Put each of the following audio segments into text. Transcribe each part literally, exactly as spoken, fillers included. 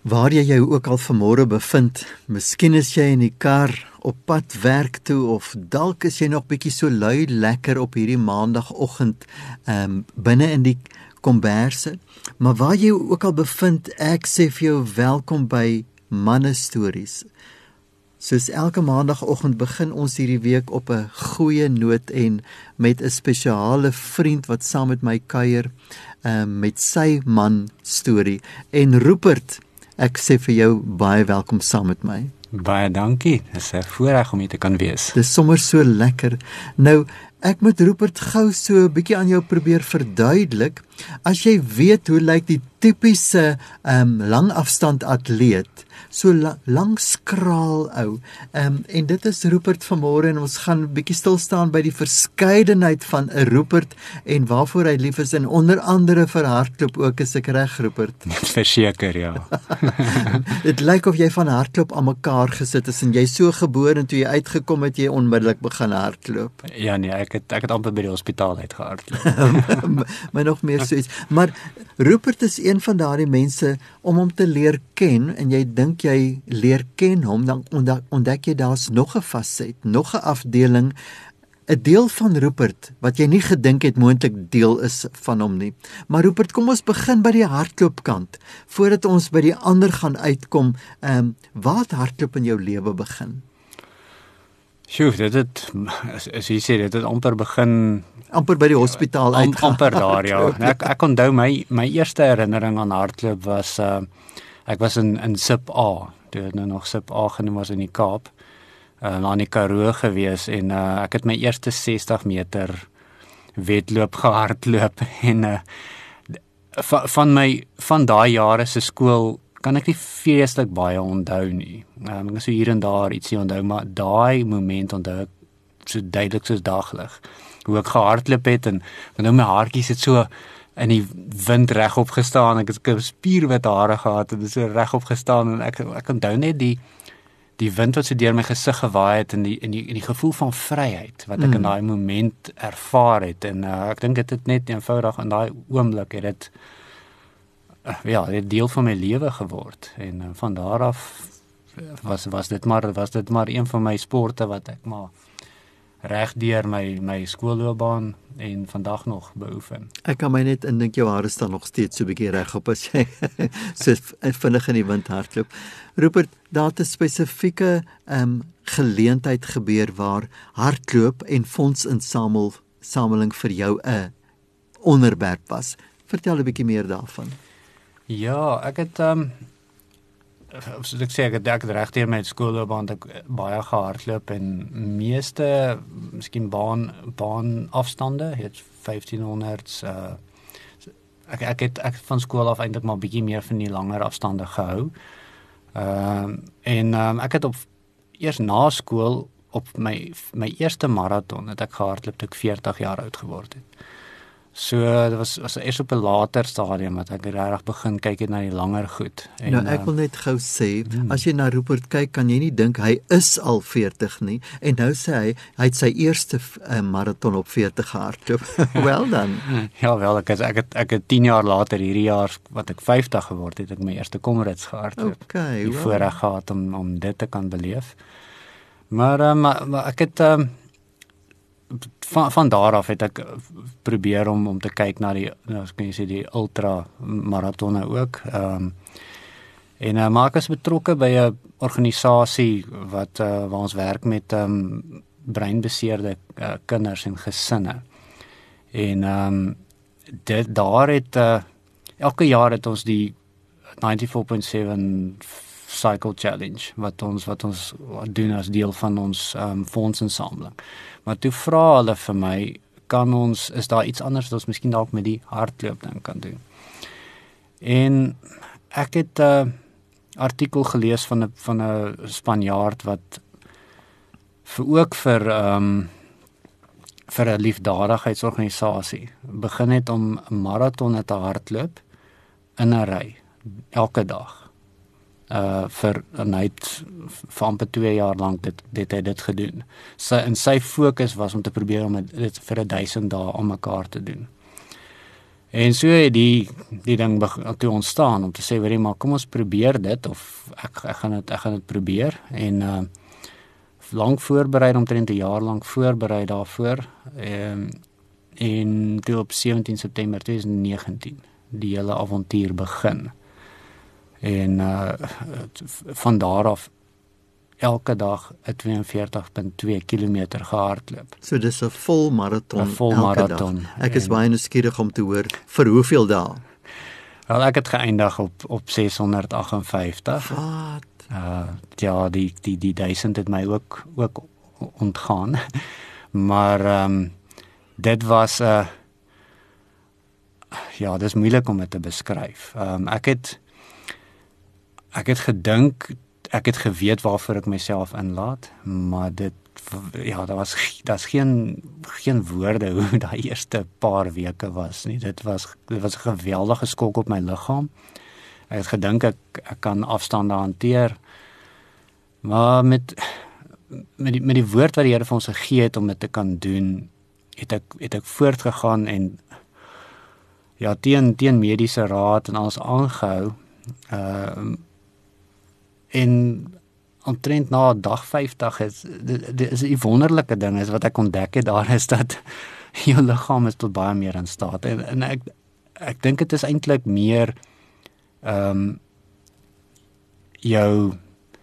Waar jy jou ook al vanmôre bevind, miskien is jy in die kar op pad werk toe of dalk is jy nog bietjie so lui lekker op hierdie maandagoggend um, binne in die komberse, maar waar jy ook al bevind, ek sê vir jou welkom by Manne Stories. Soos elke maandagoggend begin ons hierdie week op 'n goeie noot en met 'n spesiale vriend wat saam met my kuier, um, met sy man storie. En Rupert, ek sê vir jou baie welkom saam met my. Baie dankie, dit is 'n voorreg om hier te kan wees. Dis sommer so lekker. Nou, ek moet Rupert gou so 'n bietjie aan jou probeer verduidelik. As jy weet hoe lyk die tipiese um, langafstand atleet, so la, lang skraal ou. Um, en dit is Rupert vanmôre en ons gaan 'n bietjie stil staan by die verskeidenheid van 'n Rupert en waarvoor hy lief is en onder andere vir hardloop ook, is ek reg, Rupert? Verseker, ja. Dit lyk of jy van hardloop aan mekaar gesit is en jy so gebore en toe jy uitgekom het jy onmiddellik begin hardloop. Ja nee, ek het ek het amper by die hospitaal uitgehardloop. Maar nog meer so iets. Maar Rupert is een van daardie mense om hom te leer ken en jy dink jy leer ken hom, dan ontdek jy daar's nog 'n faset, nog 'n afdeling, 'n deel van Rupert wat jy nie gedink het moontlik deel is van hom nie. Maar Rupert, kom ons begin by die hardloopkant voordat ons by die ander gaan uitkom. Ehm um, waar het hardloop in jou lewe begin? Sjoe, dit het as, as jy sê dit het amper begin amper by die hospitaal am, uitgaan. amper daar ja. Ek ek onthou my my eerste herinnering aan hardloop was uh, ek was in in Sip A, toe het nou nog Sip A genoem was in die Kaap. Uh, na in die Karoo gewees en uh, ek het my eerste sestig meter wedloop gehardloop en uh, van, van my van daai jare se skool kan ek nie feeslik baie onthou nie. Um, ek kan so hier en daar ietsie onthou, maar daai moment onthou ek so duidelik soos daglig. Hoe ek gehardloop het en nou my haartjies het so in die wind regop gestaan. Ek het spierwit hare gehad en dit so regop gestaan en ek ek onthou net die die wind wat so deur my gesig gewaai het en die en die en die gevoel van vryheid wat ek mm. in daai moment ervaar het en uh, ek dink dit het net eenvoudig in daai oomblik het dit uh, ja, dit deel van my lewe geword en uh, van daar af was was dit maar was dit maar een van my sporte wat ek maar reg deur my my skoolloopbaan en vandag nog beoefen. Ek kan my net indink jou hare staan nog steeds so 'n bietjie regop as jy so vinnig in die wind hardloop. Rupert, daar het 'n spesifieke um, geleentheid gebeur waar hardloop en fondsinsamel sameling vir jou 'n onderwerp was. Vertel 'n bietjie meer daarvan. Ja, ek het um, soos ek sê, ek het, ek het reg deur my skoolloopbaan ek baie gehardloop en meeste miskien baan baan afstande, het vyftienhonderd uh, ek ek het ek van skool af eintlik maar bietjie meer van die langer afstande gehou. Ehm uh, en um, ek het op eers na skool op my my eerste maraton het ek gehardloop toe ek veertig jaar oud geword het. So dit was was eers op 'n later stadium dat ek regtig begin kyk het na die langer goed. En, nou ek wil net gou sê, hmm. as jy na Rupert kyk, kan jy nie dink hy is al veertig nie. En nou sê hy hy het sy eerste uh, maraton op veertig gehardloop. Wel dan. Ja wel, ek is, ek het ek het tien jaar later hierdie jaar wat ek vyftig geword het, ek my eerste komrits gehardloop. Okay, die well. voorreg gehad om om dit te kan beleef. Maar uh, maar, maar ek het um, Van, van daar af het ek probeer om om te kyk na die, nou kan jy sê die ultra maratonne ook. Ehm um, en uh, maar ek is betrokke by 'n organisasie wat uh, waar ons werk met ehm um, breinbeseerde uh, kinders en gesinne. En ehm um, dit daar het uh, elke jaar het ons die vyf negen sewe Cycle Challenge wat ons wat ons doen as deel van ons um, fondsinsameling. Maar toe vra hulle vir my, kan ons is daar iets anders wat ons miskien dalk met die hardloop ding kan doen. En ek het 'n uh, artikel gelees van 'n van 'n Spanjaard wat vir ook vir um, vir 'n liefdadigheidsorganisasie begin het om 'n maraton te hardloop in 'n ry elke dag. Uh, vir en hy het vir amper twee jaar lank dit dit het dit gedoen. Sy en sy fokus was om te probeer om dit vir duisend dae aan mekaar te doen. En so het die die ding toe ontstaan om te sê, weet jy, maar kom ons probeer dit of ek ek gaan dit ek gaan dit probeer en uh lank voorberei, omtrent 'n jaar lank voorberei daarvoor. Um, en toe op sewentien September twintig negentien die hele avontuur begin. En uh van daar af elke dag 'n twee en veertig komma twee kilometer gehardloop. So dis 'n vol maraton 'n vol elke maraton. dag. Ek is En, baie nuuskierig om te hoor vir hoeveel dae. Wel, ek het geëindig op op seshonderdagtenvyftig. Wat? Uh ja, die die die duisend het my ook ook ontgaan. Maar ehm um, dit was 'n uh, ja, dis moeilik om dit te beskryf. Ehm um, ek het ek het gedink, ek het geweet waarvoor ek myself inlaat, maar dit ja, daar was daar's geen geen woorde hoe daai eerste paar weke was nie. Dit was dit was 'n geweldige skok op my liggaam. Ek het gedink ek ek kan afstande hanteer. Maar met met die met die woord wat die Here vir ons gegee het om dit te kan doen, het ek het ek voortgegaan en ja, teen teen mediese raad en alles aangehou. Ehm uh, en omtrent na dag vyftig is dit is 'n wonderlike ding is wat ek ontdek het daar is dat jou liggaam is tot baie meer in staat en, en ek ek dink dit is eintlik meer ehm um, jou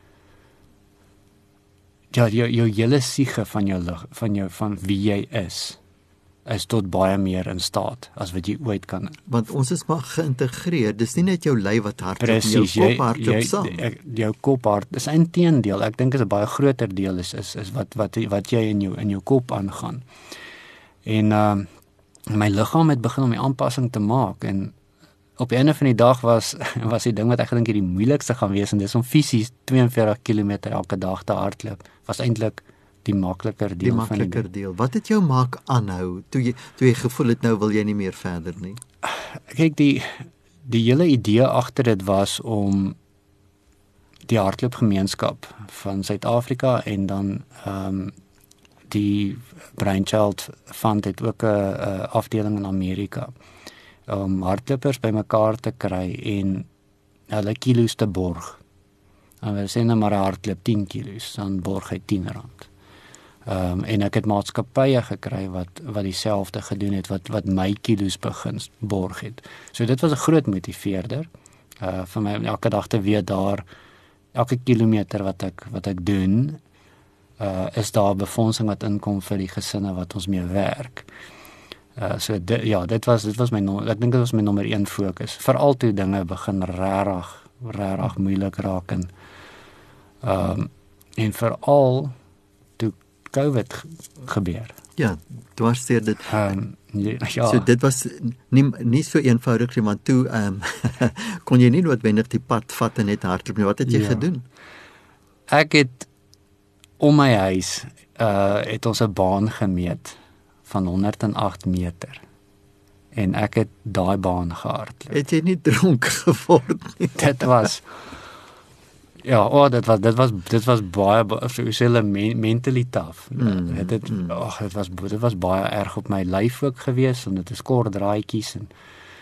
ja jou jou hele siege van jou lig van jou van wie jy is is tot baie meer in staat as wat jy ooit kan. Want ons is maar geïntegreer. Dis nie net jou lyf wat hardloop, Precies, jou jy, kop hardloop jy, saam. jy, jou kop hard, is inteendeel, ek dink is 'n baie groter deel is is is wat wat wat jy in jou in jou kop aangaan. En uh my liggaam het begin om die aanpassing te maak en op die einde van die dag was was die ding wat ek gedink het die moeilikste gaan wees en dis om fisies twee en veertig kilometer elke dag te hardloop, was eintlik die makliker deel Die van die makliker deel. Wat het jou maak aanhou toe jy toe jy gevoel het nou wil jy nie meer verder nie? Kyk, die die hele idee agter dit was om die hardloopgemeenskap van Suid-Afrika en dan ehm um, die Brainchild Fund het ook 'n afdeling in Amerika om hardlopers bymekaar te kry en hulle kilos te borg. En we sê nou maar 'n hardloop tien kilos, dan borg hy tien rand. Ehm um, en ek het maatskappye gekry wat wat dieselfde gedoen het wat wat my kilos begin borg het. So dit was 'n groot motiveerder uh vir my om elke dag te weet daar elke kilometer wat ek wat ek doen uh is daar befondsing wat inkom vir die gesinne wat ons mee werk. Uh so dit, ja, dit was dit was my ek dink dit was my nommer een fokus. Veral toe dinge begin regtig regtig moeilik raak en ehm um, en veral toe COVID gebeur. Ja, dwars deur dit. Um, ja. So dit was nie nie so eenvoudig nie, want toe ehm um, kon jy nie noodwendig die pad vat en net hardloop nie. Wat het jy ja. gedoen? Ek het om my huis uh het ons 'n baan gemeet van honderd en agt meter. En ek het daai baan gehardloop. Het jy nie dronk geword nie? Dit was ja, oh, dit was dit was dit was baie sosiale men, mentally tough. Mm, dit het mm. ag dit was dit was baie erg op my lyf ook gewees en dit is kort draaitjies en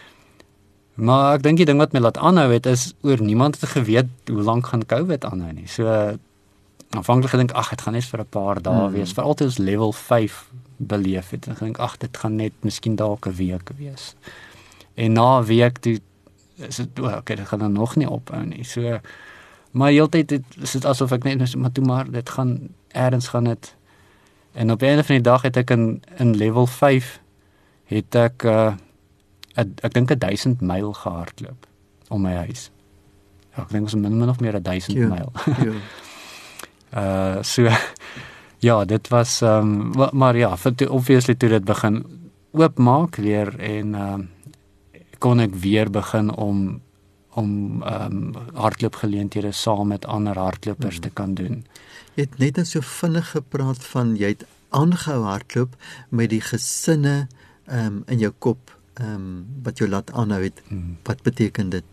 maar ek dink die ding wat my laat aanhou het is oor niemand het geweet hoe lank gaan COVID aanhou nie. So aanvanklik gedink ag dit gaan net vir 'n paar dae mm. wees, veral toe ons level vyf beleef het. Ek dink ag dit gaan net miskien dalk 'n week wees. En na 'n week toe is dit oh, okay, dit gaan dan nog nie ophou nie. So maar heeltyd is dit asof ek net maar toe maar dit gaan eers gaan dit en op die einde van die dag het ek in in level vyf het ek uh, ek, ek dink duisend myl gehardloop om my huis. Ja, ek dink ons min of meer duisend myl. Ja. uh so ja, dit was um, maar ja, vir obviously toe dit begin oopmaak weer en um, kon ek weer begin om om um, hardloopgeleenthede saam met ander hardlopers hmm. te kan doen. Jy het net so vinnig gepraat van jy het aangehou hardloop met die gesinne um, in jou kop um, wat jou laat aanhou het. Hmm. Wat beteken dit?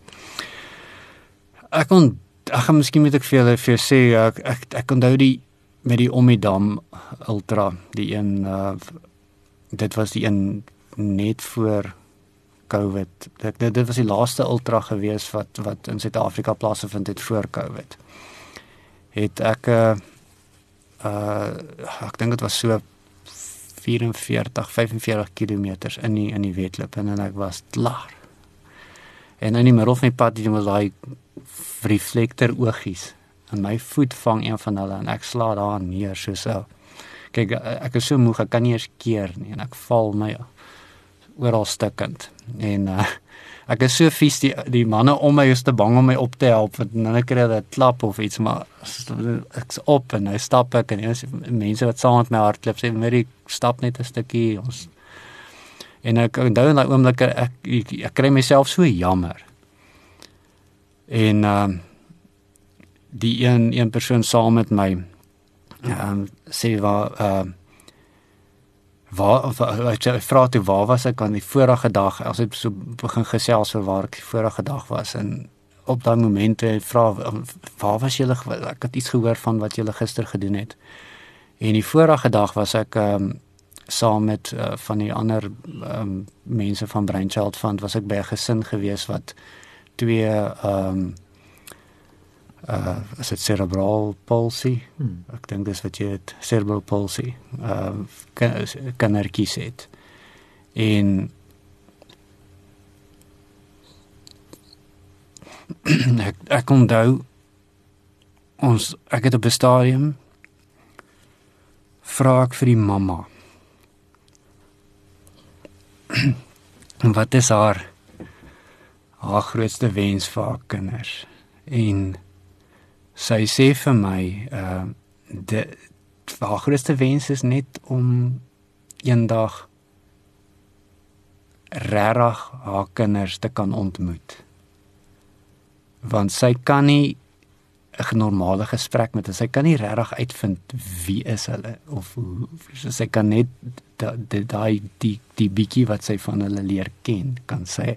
Ek kon ek gaan miskien moet ek vir julle vir jou sê ek ek, ek onthou die met die Omidam Ultra, die een uh, dit was die een net voor COVID. Dit, dit, dit was die laaste ultra gewees wat wat in Suid-Afrika plaasgevind het voor COVID. Het ek uh, uh ek dink dit was so vierenveertig, vyfenveertig kilometers in die in die wedloop en, en ek was klaar. En in die middel van die pad die was daai reflektor oogies. En my voet vang een van hulle en ek sla daar neer soos so. Kyk, ek is so moeg, ek kan nie eens keer nie en ek val my oral stikkend. En uh, ek is so vies, die, die manne om my is te bang om my op te help, want dan kry hulle 'n klap of iets, maar ek's op en nou stap ek en is mense wat saam met my hardloop sê, "Mary, stap net 'n stukkie." Ons en ek onthou in daai oomblik ek ek, ek kry myself so jammer. En ehm uh, die een een persoon saam met my ehm um, sê waar ehm uh, waar ek vra toe waar was ek aan die vorige dag, as ek so begin gesels oor waar ek die vorige dag was en op daai oomblik vra waar was julle, ek het iets gehoor van wat julle gister gedoen het. En die vorige dag was ek ehm um, saam met uh, van die ander um, mense van Brainchild Fund was ek by 'n gesin gewees wat twee ehm um, uh as dit cerebral palsy, hmm. ek dink dis wat jy het, cerebral palsy, uh kindertjies het. En ek, ek onthou ons, ek het op 'n stadium vra ek vir die mamma wat is haar haar grootste wens vir haar kinders, en sy sê vir my uh, de, haar grootste wens is net om eendag regtig haar kinders te kan ontmoet, want sy kan nie 'n normale gesprek met hulle, sy kan nie regtig uitvind wie is hulle of hoe, sy kan net daai die, die die bietjie wat sy van hulle leer ken, kan sy.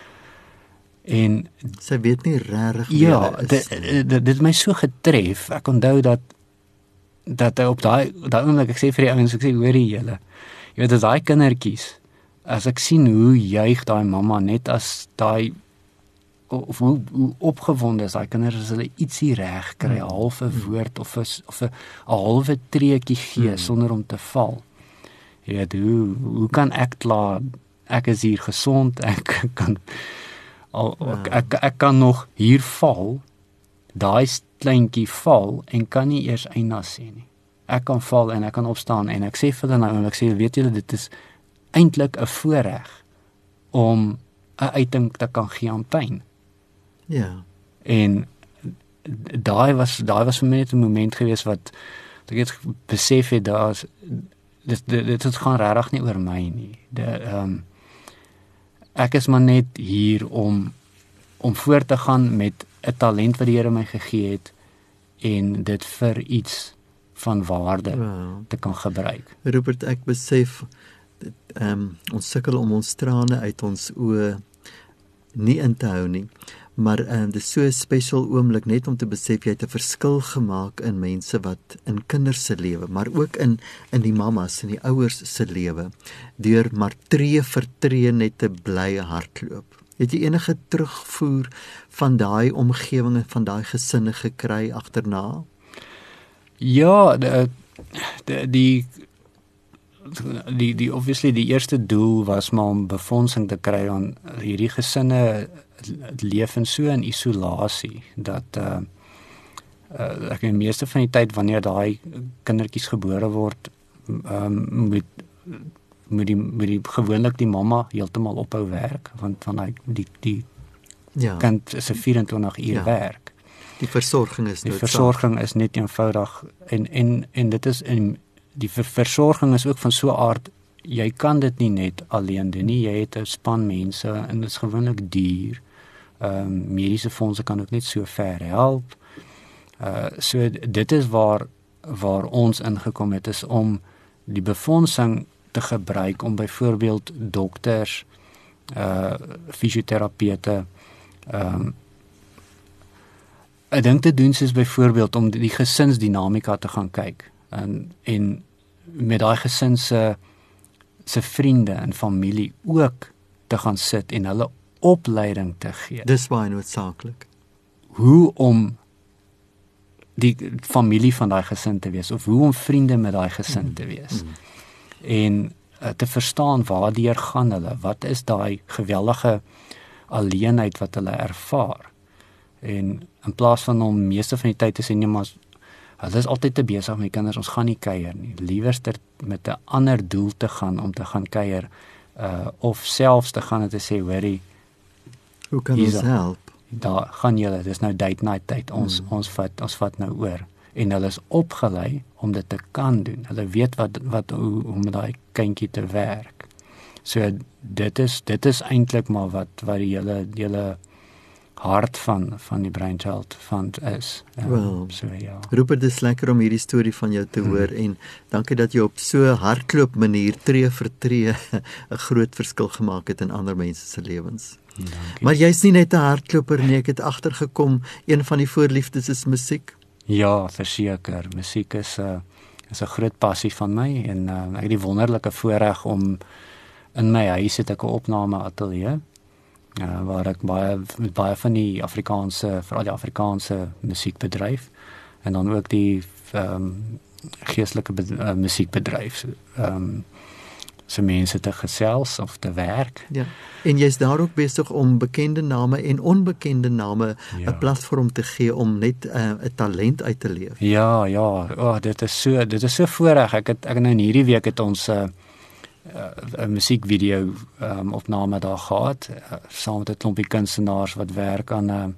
En sy weet nie regtig wie ja, hulle is. dit dit het my so getref. Ek onthou dat dat op daai daai oomblik ek sê vir die ouens, ek sê hoorie julle, jy weet as daai kindertjies, as ek sien hoe juig daai mamma net as daai of hoe, hoe opgewonde is daai kinders as hulle ietsie reg kry, 'n halfe woord of 'n of 'n halwe treukie gee hmm. sonder om te val. Jy weet, hoe hoe kan ek klaar, ek is hier gesond, ek kan al, ek, ek, ek kan nog hier val, daai kleintjie val en kan nie eers eina sê nie. Ek kan val en ek kan opstaan en ek sê vir hulle nou en ek sê weet julle dit is eintlik 'n voorreg om 'n uiting te kan gee aan pyn. Ja. En daai was daai was vir my net 'n moment gewees wat ek het besef het daar's dit dit dit het gaan regtig nie oor my nie. De ehm um, ek is maar net hier om om voort te gaan met 'n talent wat die Here my gegee het en dit vir iets van waarde wow. te kan gebruik. Rupert, ek besef dit, um, ons sukkel om ons trane uit ons oë nie in te hou nie. Maar um, dit is so 'n special oomblik net om te besef jy het 'n verskil gemaak in mense wat in kinders se lewe, maar ook in in die mammas en die ouers se lewe deur maar tree vir tree net te bly hardloop. Het jy enige terugvoer van daai omgewing en van daai gesinne gekry agterna? Ja, die die die, die, die obviously die eerste doel was maar om befondsing te kry aan hierdie gesinne leef in so in isolasie dat uh, uh, ek die meeste van die tyd wanneer daai kindertjies gebore word um, moet moet die moet die gewoonlik die mamma heeltemal ophou werk want van hy die die ja. kind is 'n vyf-en-twintig uur ja. werk. Die versorging is die versorging is net eenvoudig en en en dit is in die ver, versorging is ook van so 'n aard jy kan dit nie net alleen doen nie, jy het 'n span mense en dit is gewoonlik duur. Ehm um, mediese fondse kan ook net so ver help. Uh so dit is waar waar ons ingekom het is om die befondsing te gebruik om byvoorbeeld dokters, uh fisioterapeute, ehm um, ek dink te doen soos byvoorbeeld om die, die gesinsdinamika te gaan kyk en en met daai gesin se se vriende en familie ook te gaan sit en hulle opleiding te gee. Dis baie noodsaaklik. Hoe om die familie van daai gesin te wees, of hoe om vriende met daai gesin te wees. Mm. En uh, te verstaan waardeur gaan hulle, wat is daai geweldige alleenheid wat hulle ervaar. En in plaas van om meeste van die tyd te sê, nee, maar hulle is altyd te besig met die kinders, ons gaan nie kuier nie. Liewerster met 'n ander doel te gaan om te gaan kuier, uh, of selfs te gaan en te sê, hoorie, hoe kan ons help? Daar gaan julle, dis nou date night tyd, ons, mm. ons, vat, ons vat nou oor. En hulle is opgelei om dit te kan doen. Hulle weet wat, wat hoe, hoe met daai kindjie te werk. So dit is, dit is eintlik maar wat, wat die hele, die hele hart van, van die Brainchild Fund is. Um, well, so, ja. Rupert, dit is lekker om hierdie storie van jou te hoor, hmm. en dankie dat jy op so hardloop manier, tree vir tree, 'n groot verskil gemaak het in ander mense se lewens. Dankie. Maar jy's nie net 'n hardloper nie, ek het agtergekom, een van die voorliefdes is musiek. Ja, verseker, musiek is 'n uh, is 'n groot passie van my, en uh, ek het die wonderlike voorreg om in my huis het ek 'n opname ateljee, uh, waar ek baie met baie van die Afrikaanse, veral die Afrikaanse musiek bedryf, en dan ook die um, geestelike uh, musiek bedryf, um, so mense te gesels of te werk. Ja. En jy's daar ook besig om bekende name en onbekende name 'n ja. platform te gee om net 'n uh, talent uit te leef. Ja, ja, oh, dit is so, dit is so voorreg. Ek het ek nou in hierdie week het ons 'n uh, 'n uh, musiekvideo um, opname daar gehad, uh, saam met 'n klompie kunstenaars wat werk aan 'n uh,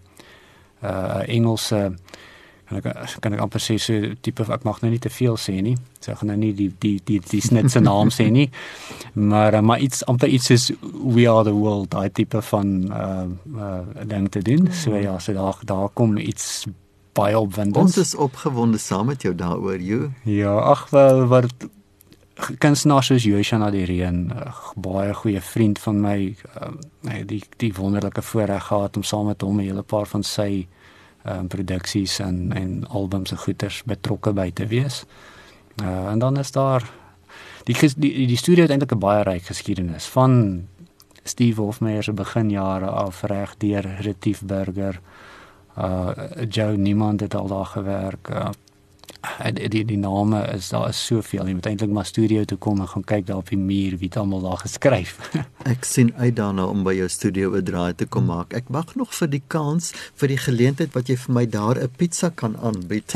'n uh, Engelse, kan ek kan ek amper sê so tipe, ek mag nou nie te veel sê nie. So ek gaan nou nie die die die die snitse naam sê nie. Maar uh, maar iets amper iets is We Are the World, daai tipe van uh uh ding te doen. So ja, so daar daar kom iets baie opwindends. Ons is opgewonde saam met jou daaroor, jy. Ja, ag wel, wat kunstenaars soos Joshua Nadireen, baie goeie vriend van my, uh, die die wonderlike voorreg gehad om saam met hom 'n hele paar van sy um, produksies en en albums en goeters betrokke by te wees. Uh, en dan is daar die die, die studio het eintlik 'n baie ryk geskiedenis van Steve Hofmeyer se beginjare af reg deur Retief Burger, uh, Joe Niemand het al daar gewerk. Uh, Die, die, die name is, daar is soveel, jy moet eintlik maar studio toe kom en gaan kyk daar op die muur, wie het allemaal daar geskryf. Ek sien uit daarna om by jou studio 'n draai te kom maak. Ek wag nog vir die kans, vir die geleentheid wat jy vir my daar 'n pizza kan aanbied.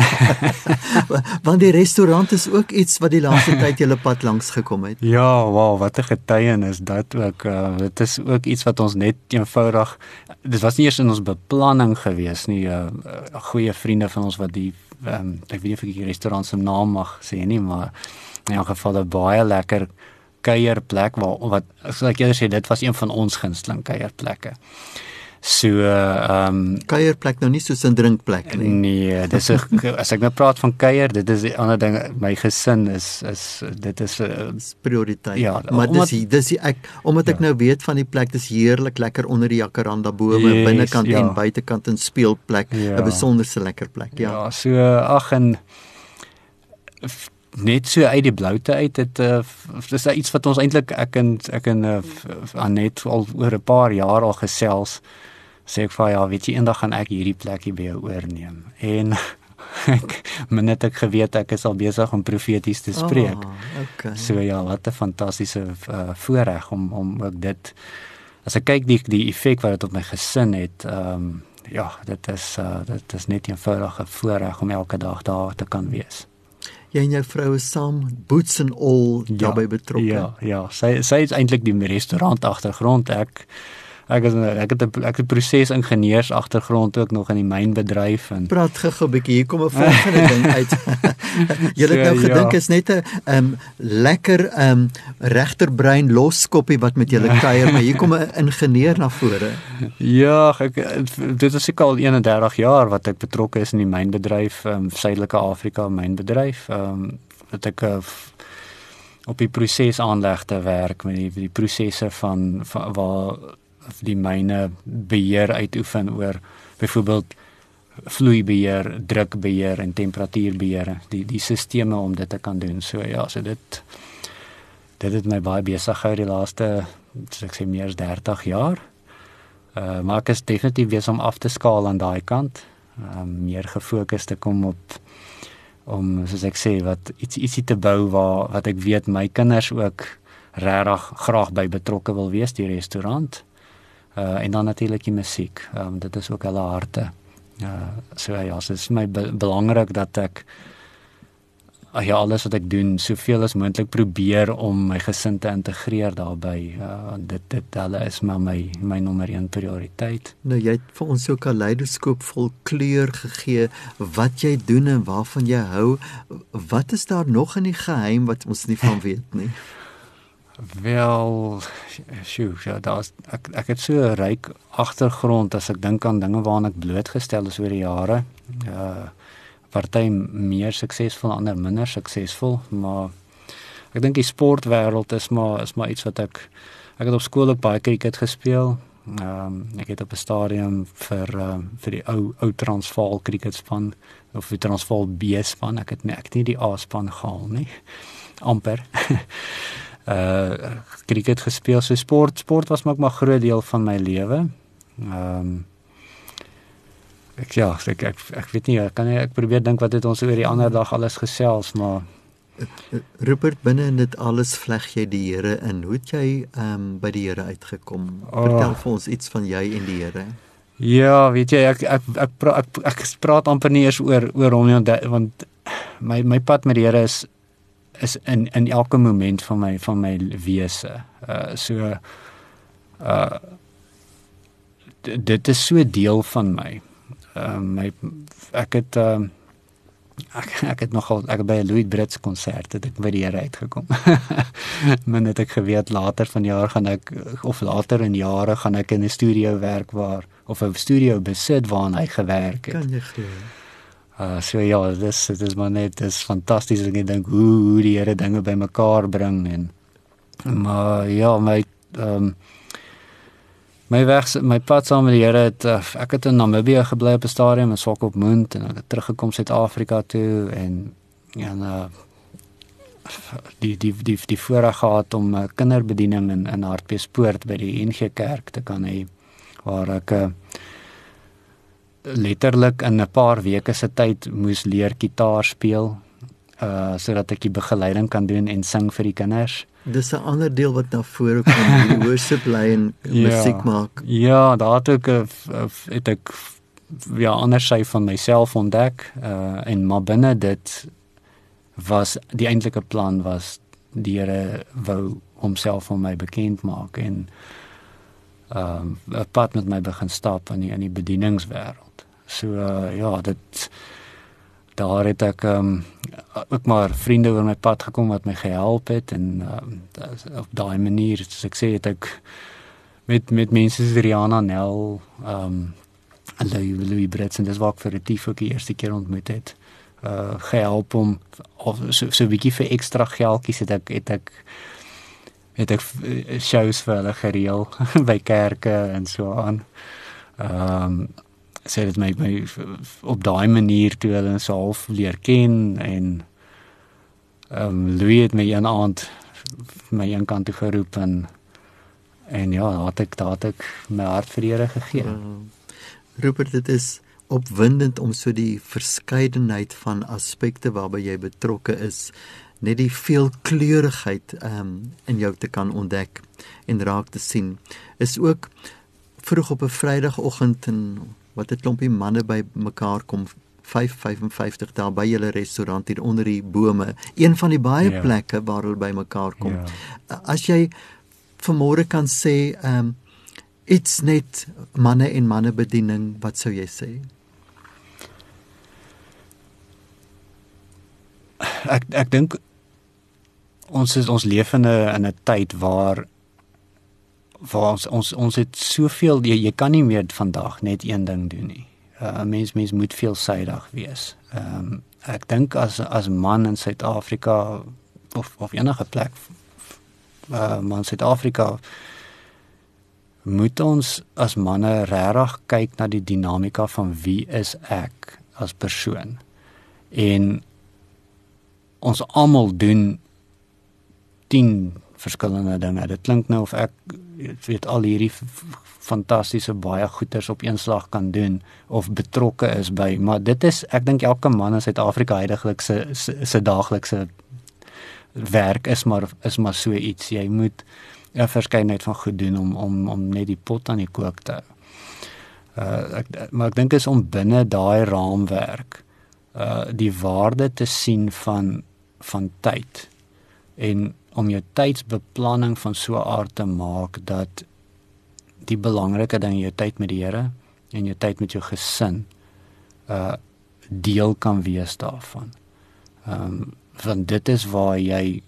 Want die restaurant is ook iets wat die laaste tyd julle pad langs gekom het. Ja, wow, wat 'n getuienis dat ook, uh, dit is ook iets wat ons net eenvoudig, dit was nie eers in ons beplanning gewees nie, uh, uh, goeie vriende van ons wat die Um, ek weet nie of ek die restaurant se naam mag sê nie, maar in elk geval 'n baie lekker kuierplek, waar, wat, soos ek eerder sê, dit was een van ons gunsteling kuierplekke. So, uh, um, kuierplek nou nie soos 'n drinkplek nie. Nee, dis 'n, as ek nou praat van kuier, dit is die ander ding, my gesin is, is dit is, uh, is prioriteit. Ja, maar omdat, dis, dis ek, omdat ek ja. nou weet van die plek, dis heerlik lekker onder die jacaranda bome, yes, binnekant ja. en buitekant 'n speelplek, 'n ja. besonderse lekker plek, ja. Ja, so, ag, en net so uit die bloute uit, het, uh, dis iets wat ons eintlik, ek en, ek en uh, Annette al oor 'n paar jaar al gesels, sê ek van, ja, weet jy, eendag gaan ek hierdie plekkie by jou oorneem. En ek, net ek geweet, ek is al besig om profeties te spreek. Oh, okay. So ja, wat 'n fantastiese uh, voorreg om, om ook dit, as ek kyk die, die effek wat dit op my gesin het, um, ja, dit is, uh, dit is net eenvoudig 'n voorreg om elke dag daar te kan wees. Jy en jou vrou is saam, boots and all, daarbey betrokke. Ja, ja, sy, sy is eintlik die restaurant agtergrond, ek Ek is ek het 'n ek het prosesingenieurs agtergrond ook nog in die mynbedryf en praat gou 'n bietjie, hier kom 'n volgende ding uit. Julle het nou so, gedink ja. is net 'n um, lekker um, regterbrein loskoppie wat met julle kuier, maar hier kom 'n ingenieur na vore. Ja, ek dit is seker al eenendertig jaar wat ek betrokke is in die mynbedryf, um, Suidelike Afrika mynbedryf. Um, dat ek uh, op die prosesaanlegte werk met die, die prosesse van, van waar die myne beheer uitoefen oor byvoorbeeld vloeibeheer, drukbeheer en temperatuurbeheer, die die sisteme om dit te kan doen. So ja, so dit dit het my baie besig gehou die laaste soos ek sê meer as dertig jaar. Uh, maar ek is definitief besig om af te skaal aan daai kant. Uh, meer gefokus te kom op om, soos ek sê, wat iets ietsie te bou waar wat ek weet my kinders ook regtig graag by betrokke wil wees, die restaurant. Uh, en dan natuurlik die musiek. Um, dit is ook hulle harte. Uh, so ja, so is my be belangrik dat ek ja, alles wat ek doen, soveel as moontlik probeer om my gesin te integreer daarbey. Uh, dit dit hulle is maar my my nommer een prioriteit. Nou jy het vir ons so 'n kaleidoskoop vol kleur gegee wat jy doen en waarvan jy hou. Wat is daar nog in die geheim wat ons nie van weet nie? Wel, sjoe, ja, daar's ek ek het so 'n ryk agtergrond as ek dink aan dinge waaraan ek blootgestel is oor die jare. Uh party meer suksesvol, ander minder suksesvol, maar ek dink die sportwêreld is maar is maar iets wat ek ek het op skool ook baie cricket gespeel. Ehm um, ek het op 'n stadium vir um, vir die ou ou Transvaal cricketspan of die Transvaal B span, ek het nie ek het nie die A span gehaal nie. amper. uh cricket gespeel, so sport sport was maar 'n groot deel van my lewe. Ehm um, ek ja, ek, ek ek weet nie, ek kan nie, ek probeer dink wat het ons oor die ander dag alles gesels, maar Rupert, binne in dit alles vleg jy die Here in. Hoe het jy um, by die Here uitgekom? Oh. Vertel vir ons iets van jy en die Here. Ja, weet jy, ek ek ek praat ek, ek, ek praat amper nie eers oor oor hom nie, want my my pad met die Here is is in in elke moment van my van my wese. Uh so uh dit is so 'n deel van my. Uh, my ek het um, ek ek het nogal ek het by 'n Louis Brits konsert het ek by die Here uitgekom. Maar net ek geweet later van jaar gaan ek of later in jare gaan ek in 'n studio werk waar of 'n studio besit waarin hy gewerk het. Kan jy glo? Uh, so ja, dis dit is maar net dis fantasties as ek dink hoe hoe die Here dinge bymekaar bring en maar ja, my ehm um, My weg, my pad saam met die Here het, uh, ek het in Namibië gebly op 'n stadium in Swakopmund en ek het teruggekom Suid-Afrika toe en en uh, die die die die voorreg gehad om uh, kinderbediening in in Hartbeespoort by die N G Kerk te kan hê waar ek uh, letterlik in 'n paar weke se tyd moes leer gitaar speel uh sodat ek die begeleiding kan doen en sing vir die kinders. Dis 'n ander deel wat na vore kom, die worship bly en ja, musiek maak. Ja, daar het ek het ek ja anders sy van myself ontdek uh en maar binne dit was die eintlike plan was die Here wou homself aan my bekend maak en um 'n pad met my begin stap in die in die bedieningswêreld. So uh, ja, dit daar het ek um, ook maar vriende oor my pad gekom wat my gehelp het en um, op daai manier, soos ek sê, het ek met met mense soos Rihanna Nel, um, Louis, Louis Brits en dis waar ek vir Retief ook die eerste keer ontmoet het, uh, gehelp om of so, so 'n bietjie vir ekstra geldjies het ek het ek het ek shows vir hulle gereël by kerke en so aan. Ehm um, sê dit my, my op daai manier toe hulle so half leer ken en um, Louis het my een aand my een kant toe geroep en en ja, daar het ek daar het ek my hart vir die Here gegee. Uh, Rupert, dit is opwindend om so die verskeidenheid van aspekte waarby jy betrokke is, net die veelkleurigheid um, in jou te kan ontdek en raak te sien. Is ook vroeg op 'n Vrydagoggend en wat 'n klompie manne by mekaar kom, vyf vyf en vyftig daar by julle restaurant hier onder die bome, een van die baie ja. plekke waar hulle by mekaar kom. Ja. As jy vanmôre kan sê, um, iets net manne en manne bediening, wat sou jy sê? Ek ek dink ons is ons leef in 'n in 'n tyd waar waar ons ons ons het soveel jy, jy kan nie meer vandag net een ding doen nie. 'n uh, mens mens moet veelsidig wees. Ehm um, ek dink as as man in Suid-Afrika of of enige plek uh, man in Suid-Afrika moet ons as manne regtig kyk na die dinamika van wie is ek as persoon. En ons almal doen tien, verskillende dinge. Dit klink nou of ek weet al hierdie fantastiese baie goeders op een slag kan doen of betrokke is by, maar dit is, ek dink elke man in Suid-Afrika heidaglik se se daaglikse werk is maar is maar so iets. Jy moet 'n verskeidenheid van goed doen om om om net die pot aan die kook te hou. Uh, ek, maar ek dink is om binne daai raamwerk uh, die waarde te sien van van tyd en om jou tydsbeplanning van so 'n aard te maak dat die belangrike ding, jou tyd met die Here en jou tyd met jou gesin uh, deel kan wees daarvan. Um, want dit is waar jy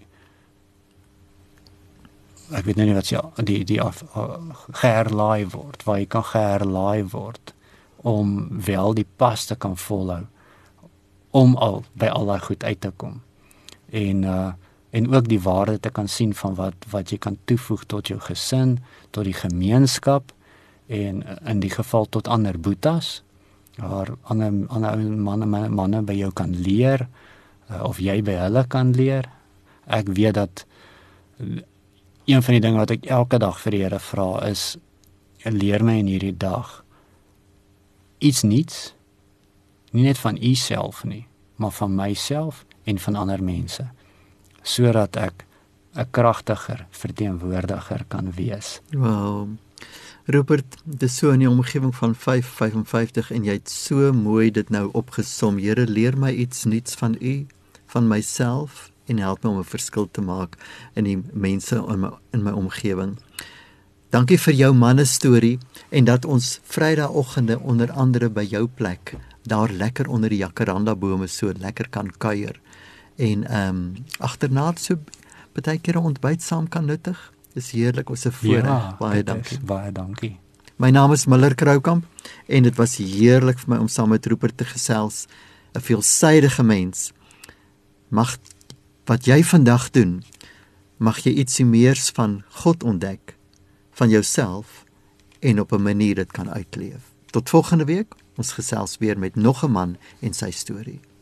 ek weet nou nie wat jy die, die af, uh, geherlaai word, waar jy kan geherlaai word om wel die pas te kan volhou om al by al daai goed uit te kom. En uh, en ook die waarde te kan sien van wat wat jy kan toevoeg tot jou gesin, tot die gemeenskap en in die geval tot ander boetas, waar ander ander manne manne by jou kan leer uh, of jy by hulle kan leer. Ek weet dat een van die dinge wat ek elke dag vir die Here vra is, leer my in hierdie dag iets niets, nie net van u self nie, maar van myself en van ander mense, sodat ek 'n kragtiger verteenwoordiger kan wees. Wow. Rupert, dis so in die omgewing van vyf vyf vyf en jy het so mooi dit nou opgesom. Here, leer my iets nuuts van u, van myself en help my om 'n verskil te maak in die mense in my, in my omgewing. Dankie vir jou manne storie en dat ons Vrydagoggende onder andere by jou plek daar lekker onder die jacaranda bome so lekker kan kuier en ehm um, agterna so baie keer 'n ontbyt saam kan nuttig. Dis heerlik, ons se voorreg. Ja, baie dankie. Baie dankie. My naam is Miller Kroukamp en dit was heerlik vir my om saam met Rupert te gesels. 'n Veelsidige mens. Mag wat jy vandag doen, mag jy ietsie meers van God ontdek, van jouself en op 'n manier dit kan uitleef. Tot volgende week, ons gesels weer met nog 'n man en sy storie.